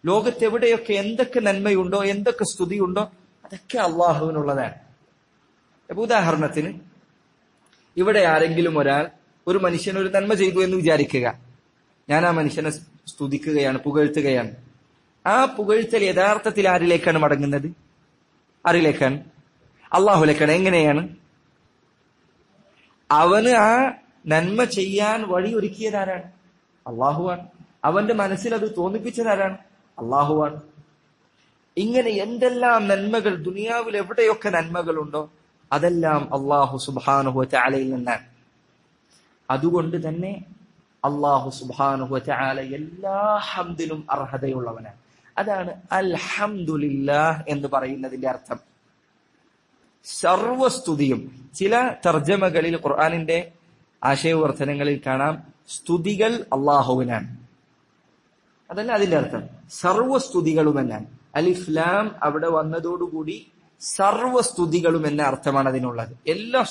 ലോകത്തെവിടെയൊക്കെ എന്തൊക്കെ നന്മയുണ്ടോ, എന്തൊക്കെ സ്തുതിയുണ്ടോ, അതൊക്കെ അള്ളാഹുവിനുള്ളതാണ്. അപ്പൊ ഉദാഹരണത്തിന്, ഇവിടെ ആരെങ്കിലും ഒരു മനുഷ്യൻ ഒരു നന്മ ചെയ്തു എന്ന് വിചാരിക്കുക. ഞാൻ ആ മനുഷ്യനെ സ്തുതിക്കുകയാണ്, പുകഴ്ത്തുകയാണ്. ആ പുകഴ്ത്തൽ യഥാർത്ഥത്തിൽ ആരിലേക്കാണ് മടങ്ങുന്നത്? ആരിലേക്കാണ്? അള്ളാഹുലേക്കാണ്. എങ്ങനെയാണ്? അവന് ആ നന്മ ചെയ്യാൻ വഴിയൊരുക്കിയതാരാണ്? അള്ളാഹുവാണ്. അവന്റെ മനസ്സിൽ അത് തോന്നിപ്പിച്ചതാരാണ്? അള്ളാഹുവാണ്. ഇങ്ങനെ എന്തെല്ലാം നന്മകൾ, ദുനിയാവിൽ എവിടെയൊക്കെ നന്മകളുണ്ടോ അതെല്ലാം അള്ളാഹു സുബ്ഹാനഹു വ തആലയിൽ നിന്നാണ്. അതുകൊണ്ട് തന്നെ അള്ളാഹു സുബ്ഹാനഹു വ തആല എല്ലാ ഹംദിനും അർഹതയുള്ളവനാണ്. അതാണ് അൽഹംദുലില്ലാഹ് എന്ന് പറയുന്നതിന്റെ അർത്ഥം. സർവസ്തുതിയും. ചില തർജമകളിൽ, ഖുർആനിന്റെ ആശയവിവർത്തനങ്ങളിൽ കാണാം, സ്തുതികൾ അള്ളാഹുവിനാണ്. അതല്ല അതിന്റെ അർത്ഥം. സർവസ്തുതികളും എന്നാണ്. അലിഫ് ലാം അവിടെ വന്നതോടുകൂടി സർവസ്തുതികളും എന്ന അർത്ഥമാണ് അതിനുള്ളത്. എല്ലാ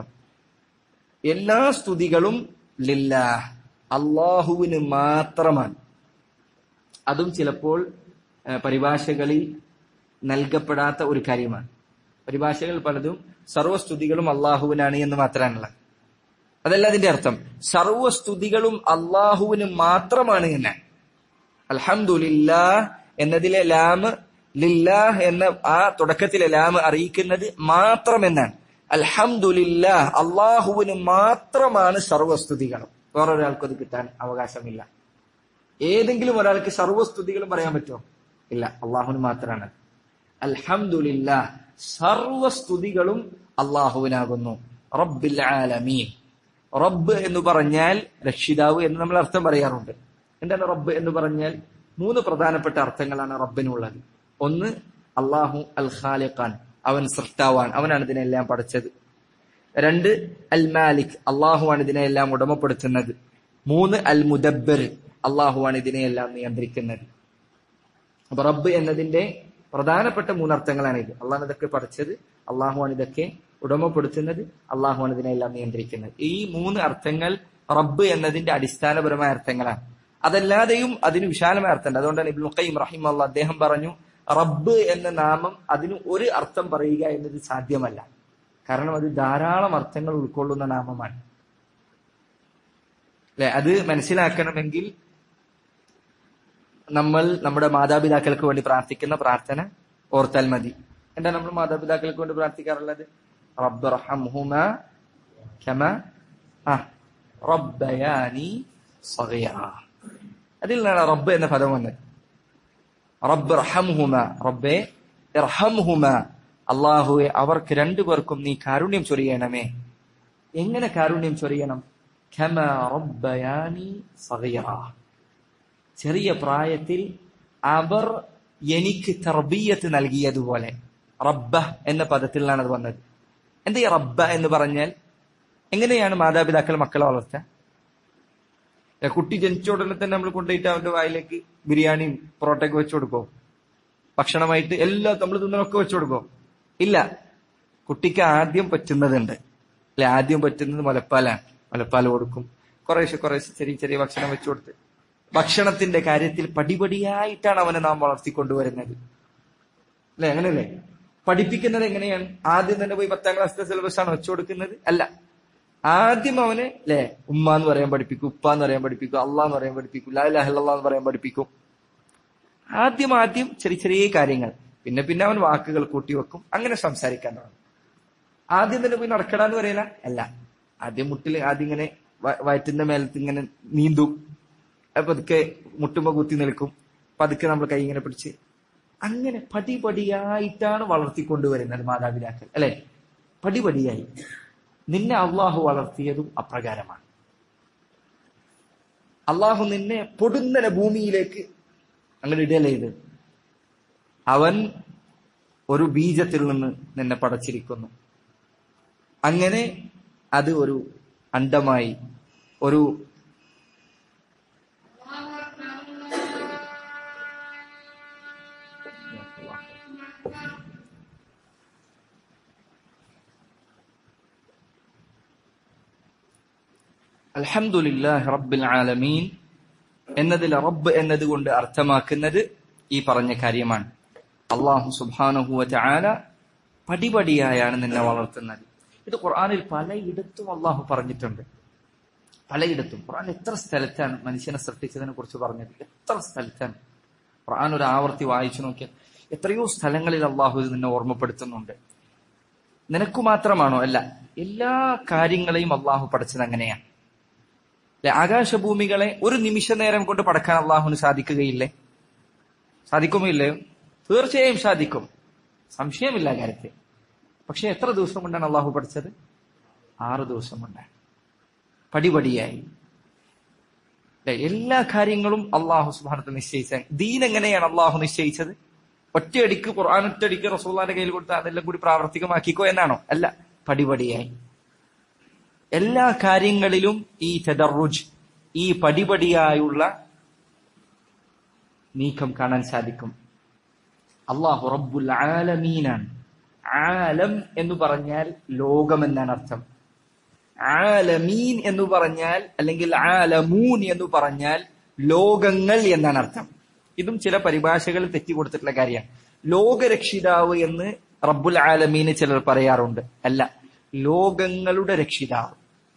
സ്തുതികളും ലില്ലാഹ്, അള്ളാഹുവിന് മാത്രമാണ്. അതും ചിലപ്പോൾ പരിഭാഷകളിൽ നൽകപ്പെടാത്ത ഒരു കാര്യമാണ്. പരിഭാഷകൾ പലതും സർവസ്തുതികളും അള്ളാഹുവിനാണ് എന്ന് മാത്രമാണുള്ളത്. അതല്ല അതിന്റെ അർത്ഥം. സർവസ്തുതികളും അള്ളാഹുവിന് മാത്രമാണ് എന്നാണ്. അൽഹംദുലില്ലാഹ് എന്നതിലെ ലാമ്, ലില്ലാഹ് എന്ന ആ തുടക്കത്തിലെ ലാമ് അറിയിക്കുന്നത് മാത്രം എന്നാണ്. അൽഹംദുലില്ലാഹ്, അള്ളാഹുവിന് മാത്രമാണ് സർവസ്തുതികളും. വേറൊരാൾക്കും അത് കിട്ടാൻ അവകാശമില്ല. ഏതെങ്കിലും ഒരാൾക്ക് സർവസ്തുതികളും പറയാൻ പറ്റുമോ? ഇല്ല, അള്ളാഹുവിന് മാത്രമാണ്. അൽഹംദുലില്ലാഹ്, സർവസ്തുതികളും അള്ളാഹുവിനാകുന്നു. റബ്ബിൽ ആലമീൻ. റബ്ബ് എന്ന് പറഞ്ഞാൽ രക്ഷിതാവ് എന്ന് നമ്മൾ അർത്ഥം പറയാറുണ്ട്. എന്താണ് റബ്ബ് എന്ന് പറഞ്ഞാൽ? 3 പ്രധാനപ്പെട്ട അർത്ഥങ്ങളാണ് റബ്ബിനുള്ളത്. ഒന്ന്, അള്ളാഹു അൽ ഖാലിഖാൻ, അവൻ സൃഷ്ടാവാൻ, അവനാണ് ഇതിനെല്ലാം പഠിച്ചത്. 2, അൽ മാലിക്, അള്ളാഹുവാണ് ഇതിനെല്ലാം ഉടമപ്പെടുത്തുന്നത്. 3, അൽ മുദബ്ബർ, അള്ളാഹുവാണ് ഇതിനെയെല്ലാം നിയന്ത്രിക്കുന്നത്. അപ്പൊ റബ്ബ് എന്നതിന്റെ പ്രധാനപ്പെട്ട 3 അർത്ഥങ്ങളാണ് ഇത്. അള്ളാഹു ഇതൊക്കെ പഠിച്ചത്, അള്ളാഹുവാണ് ഇതൊക്കെ ഉടമപ്പെടുത്തുന്നത്, അള്ളാഹുവാണ് ഇതിനെല്ലാം നിയന്ത്രിക്കുന്നത്. ഈ 3 അർത്ഥങ്ങൾ റബ്ബ് എന്നതിന്റെ അടിസ്ഥാനപരമായ അർത്ഥങ്ങളാണ്. അതല്ലാതെയും അതിന് വിശാലമായ അർത്ഥമുണ്ട്. അതുകൊണ്ടാണ് ഇബ്നുൽ ഖയ്യിം റഹിമഹുല്ലാഹ് അദ്ദേഹം പറഞ്ഞു, റബ്ബ് എന്ന നാമം അതിന് ഒരു അർത്ഥം പറയുക എന്നത് സാധ്യമല്ല. കാരണം അത് ധാരാളം അർത്ഥങ്ങൾ ഉൾക്കൊള്ളുന്ന നാമമാണ്. അല്ലെ? അത് മനസ്സിലാക്കണമെങ്കിൽ നമ്മൾ നമ്മുടെ മാതാപിതാക്കൾക്ക് വേണ്ടി പ്രാർത്ഥിക്കുന്ന പ്രാർത്ഥന ഓർത്താൽ മതി. എന്താ നമ്മൾ മാതാപിതാക്കൾക്ക് വേണ്ടി പ്രാർത്ഥിക്കാറുള്ളത്? റബ്ബർഹംഹുമാ കമാ റബ്ബയാനി സഗീറാ. അതിൽ നിന്നാണ് റബ്ബ് എന്ന പദം വന്നത്. റബ്ബർഹംഹുമാ, റബ്ബേ ഇർഹംഹുമാ, അല്ലാഹുവേ അവർക്ക് 2 പേർക്കും നീ കാരുണ്യം ചൊരിയണമേ. എങ്ങനെ കാരുണ്യം ചൊരിയണം? കമാ റബ്ബയാനി സഗീറാ, ചെറിയ പ്രായത്തിൽ അവർ എനിക്ക് തർബിയത്ത് നൽകിയതുപോലെ. റബ്ബ എന്ന പദത്തിൽ നിന്നാണ് അത് വന്നത്. എന്താ ഈ റബ്ബ എന്ന് പറഞ്ഞാൽ? എങ്ങനെയാണ് മാതാപിതാക്കൾ മക്കളെ വളർത്തുക? കുട്ടി ജനിച്ച ഉടനെ തന്നെ നമ്മൾ കൊണ്ടുപോയിട്ട് അവന്റെ വായിലേക്ക് ബിരിയാണിയും പൊറോട്ടയൊക്കെ വെച്ചു കൊടുക്കോ? ഭക്ഷണമായിട്ട് എല്ലാം നമ്മൾ തിന്നണൊക്കെ വെച്ചു കൊടുക്കോ? ഇല്ല. കുട്ടിക്ക് ആദ്യം പറ്റുന്നതുണ്ട് അല്ലെ? ആദ്യം പറ്റുന്നത് മുലപ്പാലാണ്. മുലപ്പാൽ കൊടുക്കും. കുറേശ്ശെ ചെറിയ ചെറിയ ഭക്ഷണം വെച്ചു കൊടുത്ത്, ഭക്ഷണത്തിന്റെ കാര്യത്തിൽ പടിപടിയായിട്ടാണ് അവനെ നാം വളർത്തിക്കൊണ്ടുവരുന്നത്. അല്ലെ? അങ്ങനെയല്ലേ? പഠിപ്പിക്കുന്നത് എങ്ങനെയാണ്? ആദ്യം തന്നെ പോയി 10ാം ക്ലാസ്സിലെ സിലബസ് ആണ് വെച്ചു കൊടുക്കുന്നത്? അല്ല. ആദ്യം അവനെ ഉമ്മ എന്ന് പറയാൻ പഠിപ്പിക്കും, ഉപ്പ എന്ന് പറയാൻ പഠിപ്പിക്കും, അള്ളാഹ് എന്ന് പറയാൻ പഠിപ്പിക്കും, ലാ ഇലാഹ ഇല്ലല്ലാഹ് എന്ന് പറയാൻ പഠിപ്പിക്കും. ആദ്യം ചെറിയ ചെറിയ കാര്യങ്ങൾ, പിന്നെ അവൻ വാക്കുകൾ കൂട്ടിവെക്കും, അങ്ങനെ സംസാരിക്കാൻ തുടങ്ങും. ആദ്യം തന്നെ പോയി നടക്കടാന്ന് പറയില്ല. അല്ല, ആദ്യം ഇങ്ങനെ വയറ്റിന്റെ മേലത്ത് ഇങ്ങനെ നീന്തും, പതുക്കെ മുട്ടുമ്പോ കുത്തി നിൽക്കും, പതുക്കെ നമ്മൾ കൈ ഇങ്ങനെ പിടിച്ച്, അങ്ങനെ പടിപടിയായിട്ടാണ് വളർത്തിക്കൊണ്ടുവരുന്നത് മാതാപിതാക്കൾ. അല്ലെ? പടിപടിയായി. നിന്നെ അള്ളാഹു വളർത്തിയതും അപ്രകാരമാണ്. അള്ളാഹു നിന്നെ പൊടുന്നനെ ഭൂമിയിലേക്ക് അങ്ങനെ ഇടലേ ചെയ്ത്. അവൻ ഒരു ബീജത്തിൽ നിന്ന് നിന്നെ പടച്ചിരിക്കുന്നു. അങ്ങനെ അത് ഒരു അണ്ഡമായി, ഒരു അൽഹംദുലില്ലാഹി റബ്ബിൽ ആലമീൻ എന്നതിൽ റബ്ബ് എന്നതുകൊണ്ട് അർത്ഥമാക്കുന്നത് ഈ പറഞ്ഞ കാര്യമാണ്. അല്ലാഹു സുബ്ഹാനഹു വ തആല പടിപടിയായാണ് നിന്നെ വളർത്തുന്നത്. ഇത് ഖുർആനിൽ പലയിടത്തും അള്ളാഹു പറഞ്ഞിട്ടുണ്ട്. പലയിടത്തും ഖുർആൻ എത്ര സ്ഥലത്താണ് മനുഷ്യനെ സൃഷ്ടിച്ചതിനെ കുറിച്ച് പറഞ്ഞത്? എത്ര സ്ഥലത്താണ്? ഖുർആൻ ഒരു ആവർത്തി വായിച്ചു നോക്കിയാൽ എത്രയോ സ്ഥലങ്ങളിൽ അള്ളാഹു ഇത് നിന്നെ ഓർമ്മപ്പെടുത്തുന്നുണ്ട്. നിനക്കു മാത്രമാണോ? അല്ല, എല്ലാ കാര്യങ്ങളെയും അള്ളാഹു പഠിച്ചത് അങ്ങനെയാണ്. ആകാശഭൂമികളെ ഒരു നിമിഷ നേരം കൊണ്ട് പടക്കാൻ അള്ളാഹുവിന് സാധിക്കുകയില്ലേ? സാധിക്കുമോ ഇല്ലയോ? തീർച്ചയായും സാധിക്കും, സംശയമില്ല കാര്യത്തിൽ. പക്ഷെ എത്ര ദിവസം കൊണ്ടാണ് അള്ളാഹു പഠിച്ചത്? 6 ദിവസം കൊണ്ടാണ്, പടിപടിയായി. എല്ലാ കാര്യങ്ങളും അള്ളാഹു സുബ്ഹാനഹു നിശ്ചയിച്ച. ദീൻ എങ്ങനെയാണ് അള്ളാഹു നിശ്ചയിച്ചത്? ഒറ്റയടിക്ക് ഖുർആൻ ഒറ്റയടിക്ക് റസൂലുള്ളാഹിന്റെ കയ്യിൽ കൊടുത്ത് അതെല്ലാം കൂടി പ്രാവർത്തികമാക്കിക്കോ എന്നാണോ? അല്ല, പടിപടിയായി. എല്ലാ കാര്യങ്ങളിലും ഈ തദർറുജ്, ഈ പടിപടിയായുള്ള നീക്കം കാണാൻ സാധിക്കും. അള്ളാഹു റബ്ബുൽ ആലമീനാണ്. ആലം എന്ന് പറഞ്ഞാൽ ലോകം എന്നാണ് അർത്ഥം. ആലമീൻ എന്ന് പറഞ്ഞാൽ, അല്ലെങ്കിൽ ആലമൂൻ എന്ന് പറഞ്ഞാൽ ലോകങ്ങൾ എന്നാണ് അർത്ഥം. ഇതും ചില പരിഭാഷകളിൽ തെറ്റിക്കൊടുത്തിട്ടുള്ള കാര്യമാണ്. ലോകരക്ഷിതാവ് എന്ന് റബ്ബുൽ ആലമീന് ചിലർ പറയാറുണ്ട്. അല്ല, ലോകങ്ങളുടെ രക്ഷിതാവ്.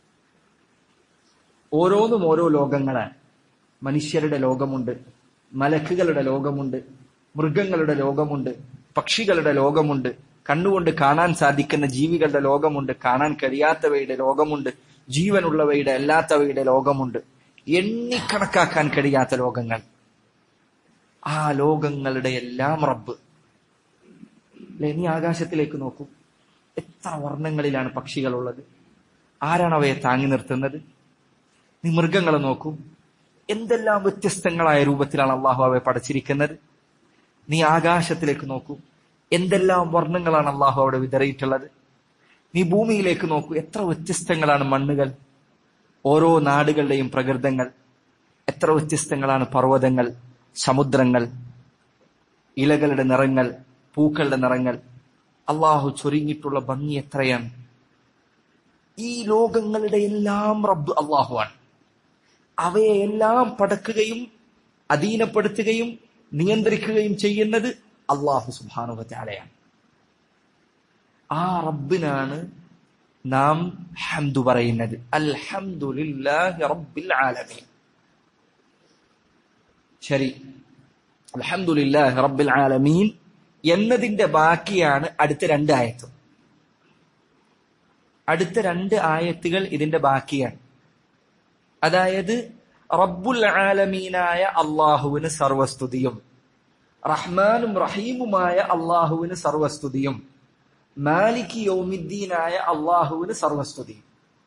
ഓരോന്നും ഓരോ ലോകങ്ങളാണ്. മനുഷ്യരുടെ ലോകമുണ്ട്, മലക്കുകളുടെ ലോകമുണ്ട്, മൃഗങ്ങളുടെ ലോകമുണ്ട്, പക്ഷികളുടെ ലോകമുണ്ട്, കണ്ണുകൊണ്ട് കാണാൻ സാധിക്കുന്ന ജീവികളുടെ ലോകമുണ്ട്, കാണാൻ കഴിയാത്തവയുടെ ലോകമുണ്ട്, ജീവനുള്ളവയുടെ അല്ലാത്തവയുടെ ലോകമുണ്ട്, എണ്ണിക്കണക്കാക്കാൻ കഴിയാത്ത ലോകങ്ങൾ. ആ ലോകങ്ങളുടെ എല്ലാം റബ്ബ്. നീ ആകാശത്തിലേക്ക് നോക്കൂ, എത്ര വർണ്ണങ്ങളിലാണ് പക്ഷികളുള്ളത്. ആരാണ് അവയെ താങ്ങി നിർത്തുന്നത്? നീ മൃഗങ്ങളെ നോക്കൂ, എന്തെല്ലാം വ്യത്യസ്തങ്ങളായ രൂപത്തിലാണ് അള്ളാഹു അവയെ പടച്ചിരിക്കുന്നത്. നീ ആകാശത്തിലേക്ക് നോക്കൂ, എന്തെല്ലാം വർണ്ണങ്ങളാണ് അള്ളാഹു അവിടെ വിതറിയിട്ടുള്ളത്. നീ ഭൂമിയിലേക്ക് നോക്കൂ, എത്ര വ്യത്യസ്തങ്ങളാണ് മണ്ണുകൾ, ഓരോ നാടുകളുടെയും പ്രകൃതങ്ങൾ. എത്ര വ്യത്യസ്തങ്ങളാണ് പർവ്വതങ്ങൾ, സമുദ്രങ്ങൾ, ഇലകളുടെ നിറങ്ങൾ, പൂക്കളുടെ നിറങ്ങൾ. അള്ളാഹു ചൊരിഞ്ഞിട്ടുള്ള ഭംഗി എത്രയാണ്. ഈ ലോകങ്ങളുടെ എല്ലാം റബ്ബ് അള്ളാഹുവാണ്. അവയെല്ലാം പടക്കുകയും അധീനപ്പെടുത്തുകയും നിയന്ത്രിക്കുകയും ചെയ്യുന്നത് അള്ളാഹു സുബ്ഹാനഹു വ തആലയാണ്. ആ റബ്ബിനാണ് നാം ഹംദു പറയുന്നത്. അൽഹംദുലില്ലാഹി റബ്ബിൽ ആലമീൻ. ശരി, അൽഹംദുലില്ലാഹി റബ്ബിൽ ആലമീൻ എന്നതിന്റെ ബാക്കിയാണ് അടുത്ത 2 ആയത്തും. അടുത്ത 2 ആയത്തുകൾ ഇതിന്റെ ബാക്കിയാണ്. അതായത് റബ്ബുൽ ആലമീനായ അള്ളാഹുവിന് സർവസ്തുതിയും, റഹ്മാനും റഹീമുമായ അള്ളാഹുവിന് സർവസ്തുതിയും, മാലിക് യൗമിദ്ദീനായ അള്ളാഹുവിന് സർവസ്തുതിയും.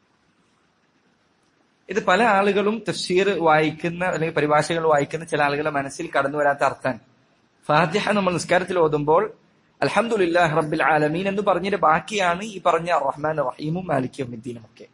ഇത് പല ആളുകളും തഫ്സീർ വായിക്കുന്ന അല്ലെങ്കിൽ പരിഭാഷകൾ വായിക്കുന്ന ചില ആളുകളുടെ മനസ്സിൽ കടന്നു വരാത്ത അർത്ഥം. ഫാത്തിഹ നമ്മൾ നിസ്കാരത്തിൽ ഓതുമ്പോൾ അൽഹംദുലില്ലാഹി റബ്ബിൽ ആലമീൻ എന്ന് പറഞ്ഞതിന്റെ ബാക്കിയാണ് ഈ പറഞ്ഞ റഹ്മാൻ റഹീമും മാലിക് യൗമിദ്ദീനും ഒക്കെ.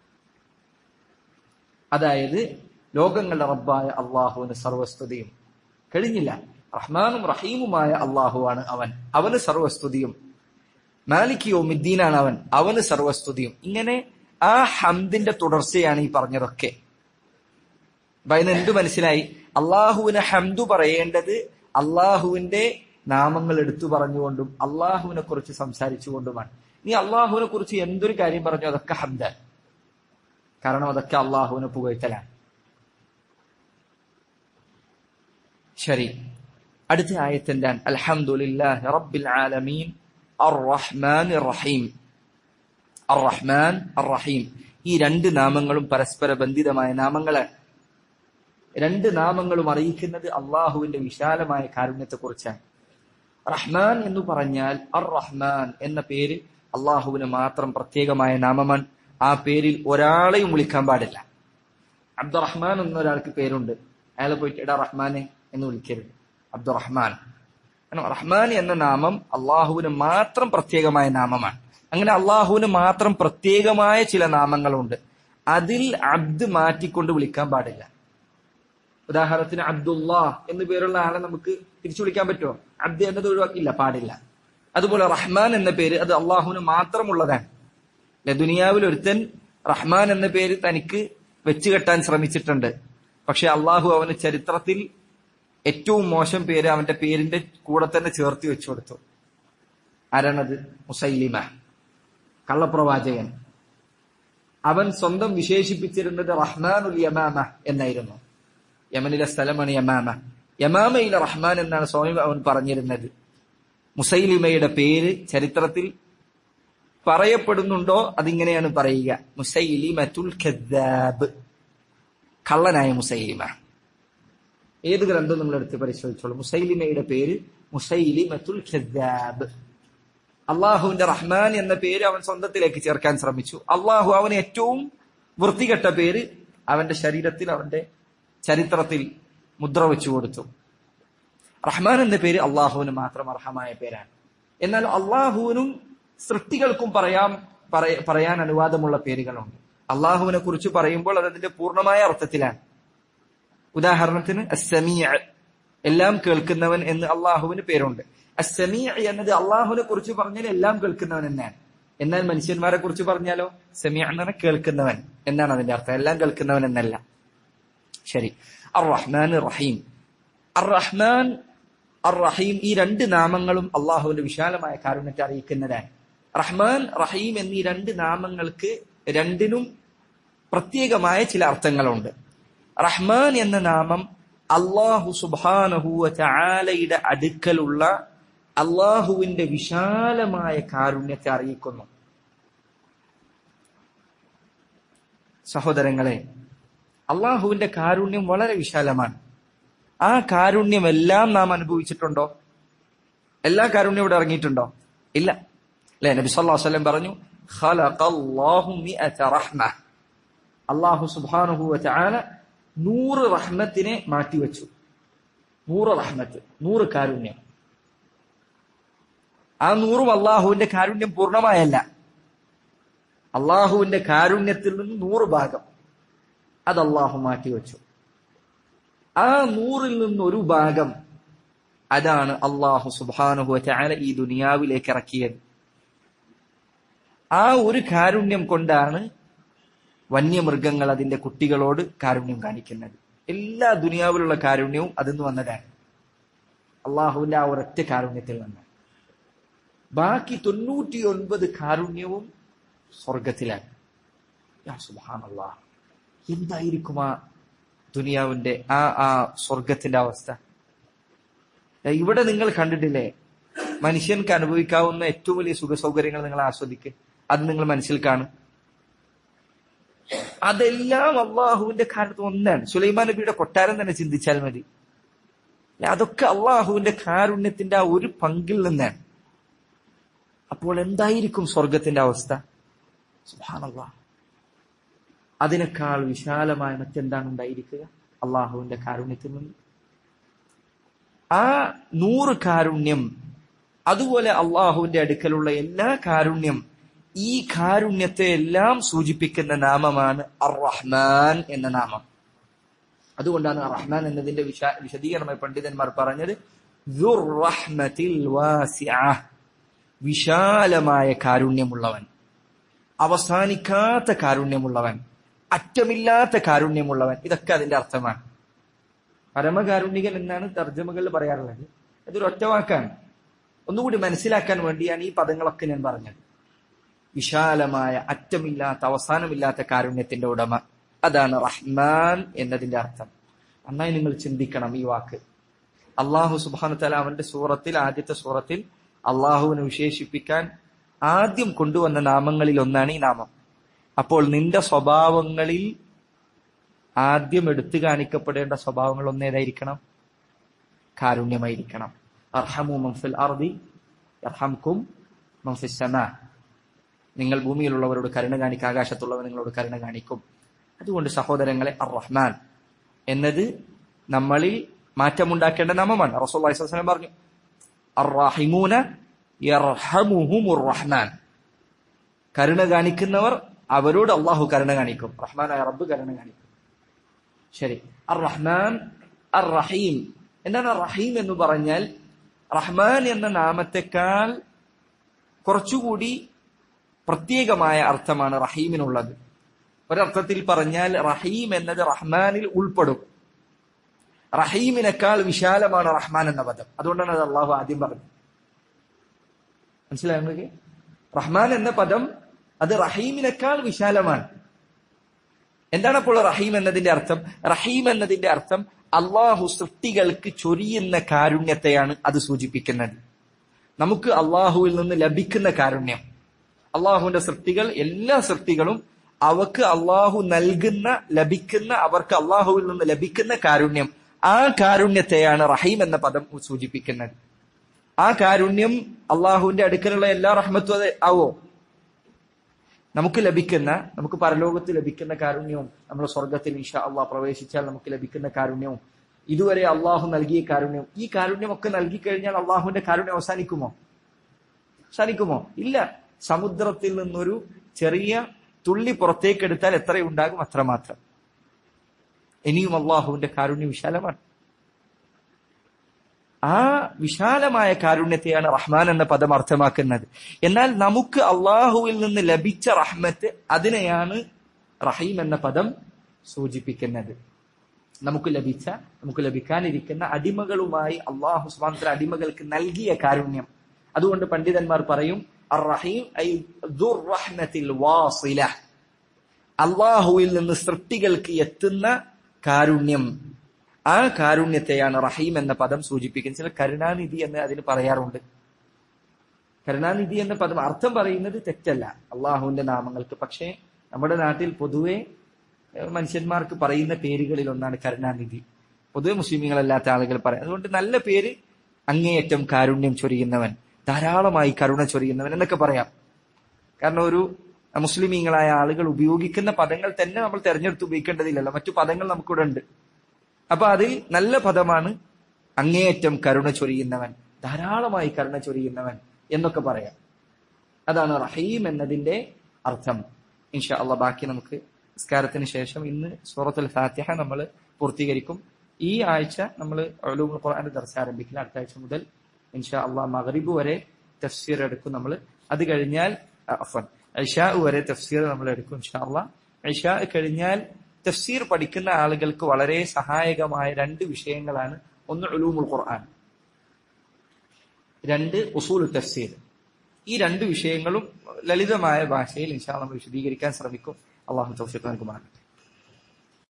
അതായത് ലോകങ്ങളുടെ റബ്ബായ അള്ളാഹുവിന് സർവസ്തുതിയും. കഴിഞ്ഞില്ല, റഹ്മാനും റഹീമുമായ അള്ളാഹുവാണ് അവൻ, അവന് സർവസ്തുതിയും. മാലിക് യൗമിദ്ദീനാണ് അവൻ, അവന് സർവസ്തുതിയും. ഇങ്ങനെ ആ ഹംദിന്റെ തുടർച്ചയാണ് ഈ പറഞ്ഞതൊക്കെ. അപ്പൊ അതിന് എന്ത് മനസ്സിലായി? അള്ളാഹുവിന് ഹംദു പറയേണ്ടത് അള്ളാഹുവിന്റെ നാമങ്ങൾ എടുത്തു പറഞ്ഞുകൊണ്ടും അള്ളാഹുവിനെ കുറിച്ച് സംസാരിച്ചുകൊണ്ടുമാണ്. നീ അള്ളാഹുവിനെ കുറിച്ച് എന്തൊരു കാര്യം പറഞ്ഞു അതൊക്കെ ഹംദാണ്. കാരണം അതൊക്കെ അള്ളാഹുവിനെ പുകഴ്ത്തലാണ്. ശരി, അടുത്ത ആയത്ത് എന്താണ്? അൽഹംദുലില്ലാഹി റബ്ബിൽ ആലമീൻ അർറഹ്മാനിർ റഹീം. അർറഹ്മാൻ അർറഹീം, ഈ 2 നാമങ്ങളും പരസ്പര ബന്ധിതമായ നാമങ്ങളാണ്. 2 നാമങ്ങളും അറിയിക്കുന്നത് അള്ളാഹുവിന്റെ വിശാലമായ കാരുണ്യത്തെക്കുറിച്ചാണ്. റഹ്മാൻ എന്ന് പറഞ്ഞാൽ അർ-റഹ്മാൻ എന്ന പേര് അള്ളാഹുവിന് മാത്രം പ്രത്യേകമായ നാമമാണ്. ആ പേരിൽ ഒരാളെയും വിളിക്കാൻ പാടില്ല. അബ്ദുറഹ്മാൻ എന്നൊരാൾക്ക് പേരുണ്ട്, അയാളെ പോയിട്ട് എടാ റഹ്മാനെ എന്ന് വിളിക്കരുത്. അബ്ദുറഹ്മാൻ, റഹ്മാൻ എന്ന നാമം അള്ളാഹുവിന് മാത്രം പ്രത്യേകമായ നാമമാണ്. അങ്ങനെ അള്ളാഹുവിന് മാത്രം പ്രത്യേകമായ ചില നാമങ്ങളുണ്ട്, അതിൽ അബ്ദ് മാറ്റിക്കൊണ്ട് വിളിക്കാൻ പാടില്ല. ഉദാഹരണത്തിന് അബ്ദുല്ലാഹ് എന്ന് പേരുള്ള ആളെ നമുക്ക് തിരിച്ചു വിളിക്കാൻ പറ്റുമോ? അബ്ദ് എന്നത് ഒഴിവാക്കില്ല, പാടില്ല. അതുപോലെ റഹ്മാൻ എന്ന പേര് അത് അള്ളാഹുവിന് മാത്രമുള്ളതാണ്. ദുനിയാവിൽ ഒരുത്തൻ റഹ്മാൻ എന്ന പേര് തനിക്ക് വെച്ചുകെട്ടാൻ ശ്രമിച്ചിട്ടുണ്ട്. പക്ഷെ അള്ളാഹു അവന് ചരിത്രത്തിൽ ഏറ്റവും മോശം പേര് അവന്റെ പേരിന്റെ കൂടെ തന്നെ ചേർത്ത് വെച്ചു കൊടുത്തു. ആരാണത്? മുസൈലിമ, കള്ളപ്രവാചകൻ. അവൻ സ്വന്തം വിശേഷിപ്പിച്ചിരുന്നത് റഹ്മാനുൽ യമാമ എന്നായിരുന്നു. യമനിലെ സ്ഥലമാണ് യമാമ. യമാമയിലെ റഹ്മാൻ എന്നാണ് സ്വയം അവൻ പറഞ്ഞിരുന്നത്. മുസൈലിമയുടെ പേര് ചരിത്രത്തിൽ പറയപ്പെടുന്നുണ്ടോ? അതിങ്ങനെയാണ് പറയുക: മുസൈലിമത്തുൽ കദ്ദാബ്, കള്ളനായ മുസൈലിമ. ഏത് ഗ്രന്ഥം നിങ്ങൾ എടുത്ത് പരിശോധിച്ചോളൂ. മുസൈലിമയുടെ പേര് മുസൈലിമത്തുൽ കദ്ദാബ്. അള്ളാഹുവിന്റെ റഹ്മാൻ എന്ന പേര് അവൻ സ്വന്തത്തിലേക്ക് ചേർക്കാൻ ശ്രമിച്ചു. അള്ളാഹു അവന് ഏറ്റവും വൃത്തികെട്ട പേര് അവന്റെ ശരീരത്തിൽ, അവന്റെ ചരിത്രത്തിൽ മുദ്ര വെച്ചു കൊടുത്തു. റഹ്മാൻ എന്ന പേര് അള്ളാഹുവിന് മാത്രം അർഹമായ പേരാണ്. എന്നാൽ അള്ളാഹുവിനും സൃഷ്ടികൾക്കും പറയാൻ അനുവാദമുള്ള പേരുകളുണ്ട്. അള്ളാഹുവിനെ കുറിച്ച് പറയുമ്പോൾ അത് അതിന്റെ പൂർണ്ണമായ അർത്ഥത്തിലാണ്. ഉദാഹരണത്തിന് അസ്സമീഅ, എല്ലാം കേൾക്കുന്നവൻ എന്ന് അള്ളാഹുവിന് പേരുണ്ട്. അസ്സമീഅ എന്നത് അള്ളാഹുവിനെ കുറിച്ച് പറഞ്ഞാൽ എല്ലാം കേൾക്കുന്നവൻ എന്നാണ്. എന്നാൽ മനുഷ്യന്മാരെ കുറിച്ച് പറഞ്ഞാലോ സമീഅ എന്ന് പറഞ്ഞാൽ കേൾക്കുന്നവൻ എന്നാണ് അതിന്റെ അർത്ഥം, എല്ലാം കേൾക്കുന്നവൻ എന്നല്ല. ശരി. അർ-റഹ്മാൻ റഹീം. അർ-റഹ്മാൻ അർ-റഹീം ഈ രണ്ട് നാമങ്ങളും അള്ളാഹുവിന്റെ വിശാലമായ കാരുണ്യത്തെ അറിയിക്കുന്നതാണ്. റഹ്മാൻ റഹീം എന്നീ രണ്ട് നാമങ്ങൾക്ക് രണ്ടിനും പ്രത്യേകമായ ചില അർത്ഥങ്ങളുണ്ട്. റഹ്മാൻ എന്ന നാമം അള്ളാഹു സുബ്ഹാനഹു വ തആലയുടെ അടുക്കലുള്ള അള്ളാഹുവിന്റെ വിശാലമായ കാരുണ്യത്തെ അറിയിക്കുന്നു. സഹോദരങ്ങളെ, അള്ളാഹുവിന്റെ കാരുണ്യം വളരെ വിശാലമാണ്. ആ കാരുണ്യമെല്ലാം നാം അനുഭവിച്ചിട്ടുണ്ടോ? എല്ലാ കാരുണ്യം ഇവിടെ ഇറങ്ങിയിട്ടുണ്ടോ? ഇല്ല. അല്ലെ? നബി സല്ലല്ലാഹു അലൈഹി വസല്ലം പറഞ്ഞു, ഖലഖല്ലാഹു മിഅത റഹ്മ. അള്ളാഹു സുബ്ഹാനഹു വ തആല 100 റഹ്മത്തിനെ മാറ്റിവെച്ചു. 100 റഹ്മത്ത്, 100 കാരുണ്യം. ആ 100ഉം അള്ളാഹുവിന്റെ കാരുണ്യം പൂർണ്ണമായല്ല. അള്ളാഹുവിന്റെ കാരുണ്യത്തിൽ നിന്ന് 100 ഭാഗം അത് അള്ളാഹു മാറ്റിവെച്ചു. ആ 100ൽ നിന്ന് ഒരു ഭാഗം അതാണ് അള്ളാഹു സുബ്ഹാനഹു വ തആല ഈ ദുനിയാവിലേക്ക് ഇറക്കിയത്. ആ ഒരു കാരുണ്യം കൊണ്ടാണ് വന്യമൃഗങ്ങൾ അതിന്റെ കുട്ടികളോട് കാരുണ്യം കാണിക്കുന്നത്. എല്ലാ ദുനിയാവിലുള്ള കാരുണ്യവും അതിൽ വന്നതാണ്, അള്ളാഹുവിന്റെ ആ ഒരൊറ്റ കാരുണ്യത്തിൽ നിന്ന്. ബാക്കി 99 കാരുണ്യവും സ്വർഗത്തിലാണ്. യാ സുബ്ഹാനല്ലാഹ്, എന്തായിരിക്കും ആ ദുനിയാവിന്റെ ആ സ്വർഗത്തിന്റെ അവസ്ഥ? ഇവിടെ നിങ്ങൾ കണ്ടിട്ടില്ലേ, മനുഷ്യൻക്ക് അനുഭവിക്കാവുന്ന ഏറ്റവും വലിയ സുഖ സൗകര്യങ്ങൾ നിങ്ങൾ ആസ്വദിക്കുക, അത് നിങ്ങൾ മനസ്സിൽ കാണും. അതെല്ലാം അള്ളാഹുവിന്റെ കാരണത്ത് ഒന്നാണ്. സുലൈമാൻ നബിയുടെ കൊട്ടാരം തന്നെ ചിന്തിച്ചാൽ മതി. അതൊക്കെ അള്ളാഹുവിന്റെ കാരുണ്യത്തിന്റെ ആ ഒരു പങ്കിൽ നിന്നാണ്. അപ്പോൾ എന്തായിരിക്കും സ്വർഗത്തിന്റെ അവസ്ഥ? സുബ്ഹാനല്ലാഹ്, അതിനേക്കാൾ വിശാലമായ മറ്റെന്താണ് ഉണ്ടായിരിക്കുക അള്ളാഹുവിന്റെ കാരുണ്യത്തിൽ നിന്ന്? ആ 100 കാരുണ്യം, അതുപോലെ അള്ളാഹുവിന്റെ അടുക്കലുള്ള എല്ലാ കാരുണ്യം, ഈ കാരുണ്യത്തെ എല്ലാം സൂചിപ്പിക്കുന്ന നാമമാണ് അർ-റഹ്മാൻ എന്ന നാമം. അതുകൊണ്ടാണ് റഹ്മാൻ എന്നതിന്റെ വിശദീകരണമായി പണ്ഡിതന്മാർ പറഞ്ഞത് ദുർ റഹ്മത്തിൽ വാസിഅ, വിശാലമായ കാരുണ്യമുള്ളവൻ, അവസാനിക്കാത്ത കാരുണ്യമുള്ളവൻ, അറ്റമില്ലാത്ത കാരുണ്യമുള്ളവൻ. ഇതൊക്കെ അതിന്റെ അർത്ഥമാണ്. പരമകാരുണ്യകൻ എന്നാണ് തർജ്ജമകളിൽ പറയാറുള്ളത്. ഇതൊരു ഒറ്റ വാക്കാണ്. ഒന്നുകൂടി മനസ്സിലാക്കാൻ വേണ്ടിയാണ് ഈ പദങ്ങളൊക്കെ ഞാൻ പറഞ്ഞത്. വിശാലമായ, അറ്റമില്ലാത്ത, അവസാനമില്ലാത്ത കാരുണ്യത്തിന്റെ ഉടമ, അതാണ് റഹ്മാൻ എന്നതിന്റെ അർത്ഥം. നന്നായി നിങ്ങൾ ചിന്തിക്കണം ഈ വാക്ക്. അള്ളാഹു സുബ്ഹാനഹു വ തആല അവന്റെ സൂറത്തിൽ, ആദ്യത്തെ സൂറത്തിൽ അള്ളാഹുവിനെ വിശേഷിപ്പിക്കാൻ ആദ്യം കൊണ്ടുവന്ന നാമങ്ങളിൽ ഒന്നാണ് ഈ നാമം. അപ്പോൾ നിന്റെ സ്വഭാവങ്ങളിൽ ആദ്യം എടുത്തു കാണിക്കപ്പെടേണ്ട സ്വഭാവങ്ങൾ ഒന്നേതായിരിക്കണം? കാരുണ്യമായിരിക്കണം. അർഹമു മൻ ഫിൽ അർദി യർഹംകും മൻ ഫിസ് സമാ. നിങ്ങൾ ഭൂമിയിലുള്ളവരോട് കരുണ കാണിക്കുക, ആകാശത്തുള്ളവർ നിങ്ങളോട് കരുണ കാണിക്കും. അതുകൊണ്ട് സഹോദരങ്ങളെ, അർ-റഹ്മാൻ എന്നത് നമ്മളിൽ മാറ്റമുണ്ടാക്കേണ്ട നാമമാണ്. റസൂലുള്ളാഹി സ്വല്ലല്ലാഹു അലൈഹി വസല്ലം പറഞ്ഞു, അർ-റഹിമൂന യർഹമുഹുമുർ റഹ്മാൻ. കരുണ കാണിക്കുന്നവർ അവരോട് അള്ളാഹു കരുണ കാണിക്കും, റഹ്മാനായ റബ്ബ് കരുണ കാണിക്കും. ശരി. അർ-റഹ്മാൻ അർ-റഹീം. എന്താണ് റഹീം എന്ന് പറഞ്ഞാൽ? റഹ്മാൻ എന്ന നാമത്തെക്കാൾ കുറച്ചുകൂടി പ്രത്യേകമായ അർത്ഥമാണ് റഹീമിനുള്ളത്. ഒരർത്ഥത്തിൽ പറഞ്ഞാൽ റഹീം എന്നത് റഹ്മാനിൽ ഉൾപ്പെടും. റഹീമിനേക്കാൾ വിശാലമാണ് റഹ്മാൻ എന്ന പദം. അതുകൊണ്ടാണ് അത് അള്ളാഹു ആദ്യം പറഞ്ഞത്. മനസ്സിലായോ നിങ്ങൾക്ക്? റഹ്മാൻ എന്ന പദം അത് റഹീമിനേക്കാൾ വിശാലമാണ്. എന്താണ് അപ്പോൾ റഹീം എന്നതിന്റെ അർത്ഥം? റഹീം എന്നതിന്റെ അർത്ഥം അള്ളാഹു സൃഷ്ടികൾക്ക് ചൊരിയുന്ന കാരുണ്യത്തെയാണ് അത് സൂചിപ്പിക്കുന്നത്. നമുക്ക് അള്ളാഹുവിൽ നിന്ന് ലഭിക്കുന്ന കാരുണ്യം. അള്ളാഹുവിന്റെ സൃഷ്ടികൾ, എല്ലാ സൃഷ്ടികളും അവർക്ക് അള്ളാഹു നൽകുന്ന, ലഭിക്കുന്ന, അവർക്ക് അള്ളാഹുവിൽ നിന്ന് ലഭിക്കുന്ന കാരുണ്യം, ആ കാരുണ്യത്തെയാണ് റഹീം എന്ന പദം സൂചിപ്പിക്കുന്നത്. ആ കാരുണ്യം അള്ളാഹുവിന്റെ അടുക്കലുള്ള എല്ലാ റഹ്മത്തും അത് ആവോ? നമുക്ക് ലഭിക്കുന്ന, നമുക്ക് പരലോകത്ത് ലഭിക്കുന്ന കാരുണ്യവും, നമ്മൾ സ്വർഗത്തിൽ ഇൻഷാ അള്ളാഹ് പ്രവേശിച്ചാൽ നമുക്ക് ലഭിക്കുന്ന കാരുണ്യവും, ഇതുവരെ അള്ളാഹു നൽകിയ കാരുണ്യവും, ഈ കാരുണ്യമൊക്കെ നൽകിക്കഴിഞ്ഞാൽ അള്ളാഹുവിന്റെ കാരുണ്യം അവസാനിക്കുമോ? ഇല്ല. സമുദ്രത്തിൽ നിന്നൊരു ചെറിയ തുള്ളി പുറത്തേക്കെടുത്താൽ എത്രയുണ്ടാകും? അത്രമാത്രം. ഇനിയും അള്ളാഹുവിന്റെ കാരുണ്യം വിശാലമാണ്. ആ വിശാലമായ കാരുണ്യത്തെയാണ് റഹ്മാൻ എന്ന പദം അർത്ഥമാക്കുന്നത്. എന്നാൽ നമുക്ക് അള്ളാഹുവിൽ നിന്ന് ലഭിച്ച റഹ്മത്ത്, അതിനെയാണ് റഹീം എന്ന പദം സൂചിപ്പിക്കുന്നത്. നമുക്ക് ലഭിക്കാനിരിക്കുന്ന അടിമകളുമായി അള്ളാഹു സുബ്ഹാനഹു വ തആല അടിമകൾക്ക് നൽകിയ കാരുണ്യം. അതുകൊണ്ട് പണ്ഡിതന്മാർ പറയും അർ-റഹീം ഐ ദുർ റഹ്മത്തിൽ വാസില, അള്ളാഹുവിൽ നിന്ന് സൃഷ്ടികൾക്ക് എത്തുന്ന കാരുണ്യം. ആ കാരുണ്യത്തെയാണ് റഹീം എന്ന പദം സൂചിപ്പിക്കുന്നത്. ചില കരുണാനിധി എന്ന് അതിന് പറയാറുണ്ട്. കരുണാനിധി എന്ന പദം അർത്ഥം പറയുന്നത് തെറ്റല്ല അള്ളാഹുവിന്റെ നാമങ്ങൾക്ക്. പക്ഷേ നമ്മുടെ നാട്ടിൽ പൊതുവെ മനുഷ്യന്മാർക്ക് പറയുന്ന പേരുകളിൽ ഒന്നാണ് കരുണാനിധി. പൊതുവെ മുസ്ലിമീങ്ങളല്ലാത്ത ആളുകൾ പറയും. അതുകൊണ്ട് നല്ല പേര് അങ്ങേയറ്റം കാരുണ്യം ചൊരിയുന്നവൻ, ധാരാളമായി കരുണ ചൊരിയുന്നവൻ എന്നൊക്കെ പറയാം. കാരണം ഒരു മുസ്ലിമീങ്ങളായ ആളുകൾ ഉപയോഗിക്കുന്ന പദങ്ങൾ തന്നെ നമ്മൾ തെരഞ്ഞെടുത്ത് ഉപയോഗിക്കേണ്ടതില്ലല്ലോ. മറ്റു പദങ്ങൾ നമുക്കിവിടെ ഉണ്ട്. അപ്പൊ അതിൽ നല്ല പദമാണ് അങ്ങേയറ്റം കരുണ ചൊരിയുന്നവൻ, ധാരാളമായി കരുണ ചൊരിയുന്നവൻ എന്നൊക്കെ പറയാം. അതാണ് റഹീം എന്നതിന്റെ അർത്ഥം. ഇൻഷാ അള്ളാഹ് ബാക്കി നമുക്ക് നിസ്കാരത്തിന് ശേഷം ഇന്ന് സൂറത്തുൽ ഫാത്തിഹ നമ്മൾ പൂർത്തീകരിക്കും. ഈ ആഴ്ച നമ്മൾ ഉലൂമുൽ ഖുർആന്റെ ദർസ് ആരംഭിക്കില്ല. അടുത്ത ആഴ്ച മുതൽ ഇൻഷാ അള്ളാഹ് മഗ്രിബ് വരെ തഫ്സീർ എടുക്കും നമ്മൾ. അത് കഴിഞ്ഞാൽ ഇശാ വരെ തഫ്സീർ നമ്മൾ എടുക്കും ഇൻഷാ അള്ളാഹ്. ഇശാ കഴിഞ്ഞാൽ തഫ്സീർ പഠിക്കുന്ന ആളുകൾക്ക് വളരെ സഹായകമായ രണ്ട് വിഷയങ്ങളാണ്. ഒന്ന് ഉലൂമുൽ ഖുർആൻ, രണ്ട് ഉസൂലുൽ തഫ്സീർ. ഈ രണ്ട് വിഷയങ്ങളും ലളിതമായ ഭാഷയിൽ ഇൻഷാ അള്ളാഹ് നമ്മൾ വിശദീകരിക്കാൻ ശ്രമിക്കും. അള്ളാഹു തൗഫീഖ് നൽകുമാറാകട്ടെ.